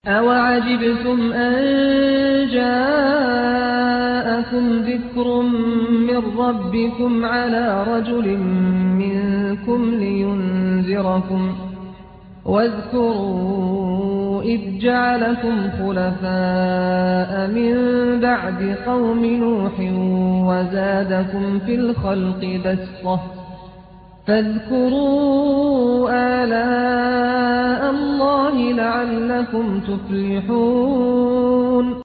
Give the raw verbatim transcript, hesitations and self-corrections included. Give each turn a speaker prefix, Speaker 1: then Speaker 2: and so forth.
Speaker 1: أَوَعَجِبْتُمْ أَن جَاءَكُمْ ذِكْرٌ مِّن رَّبِّكُمْ عَلَىٰ رَجُلٍ مِّنكُمْ لِيُنذِرَكُمْ ۚ وَاذْكُرُوا إِذْ جَعَلَكُمْ خُلَفَاءَ مِن بَعْدِ قَوْمِ نُوحٍ وَزَادَكُمْ فِي الْخَلْقِ بَسْطَةً ۖ فاذكروا آلاء الله لعلكم تفلحون.